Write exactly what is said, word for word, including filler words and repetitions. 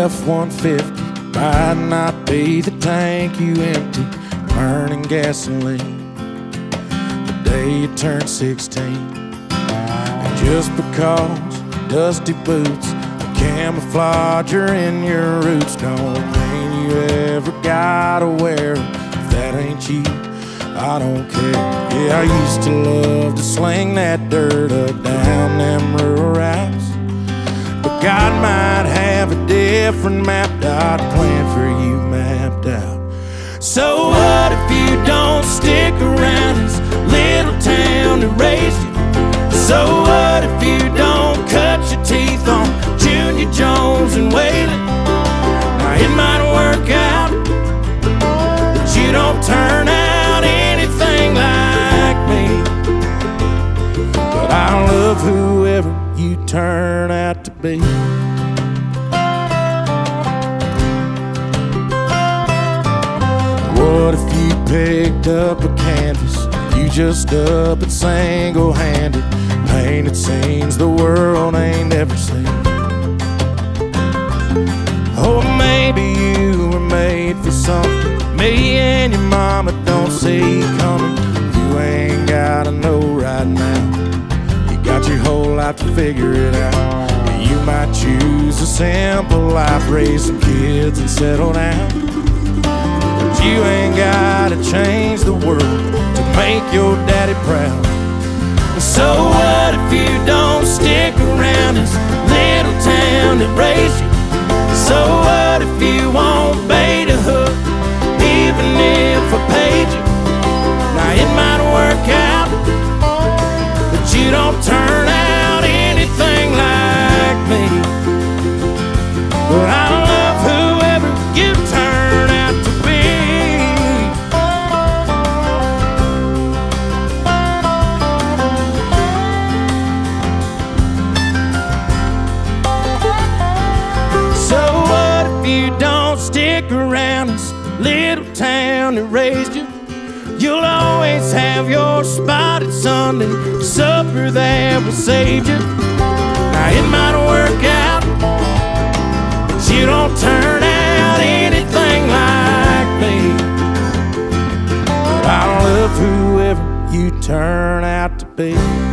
F one fifty might not be the tank you empty, burning gasoline the day you turn sixteen. And just because dusty boots and camouflage are in your roots don't mean you ever gotta wear them. If that ain't you, I don't care. Yeah, I used to love to sling that dirt up down them rural routes, but God might have a different mapped out plan for you mapped out. So what if you don't stick around this little town that raised you? So what if you don't cut your teeth on Junior Jones and Waylon? Now it might work out, but you don't turn out anything like me. But I love whoever you turn out to be. What if you picked up a canvas, you just up and single-handed painted scenes the world ain't ever seen? Or maybe you were made for something me and your mama don't see coming. You ain't gotta know right now, you got your whole life to figure it out. You might choose a simple life, raise some kids and settle down. You ain't gotta change the world to make your daddy proud. So what if you don't stick around this little town that raised you? So what if you won't bait a hook, even if I paid you? Now it might work out, but you don't turn out anything like me. But I love whoever you turn out to be. You don't stick around this little town that raised you, you'll always have your spot at Sunday supper that will save you. Now it might work out, but you don't turn out anything like me. But I love whoever you turn out to be.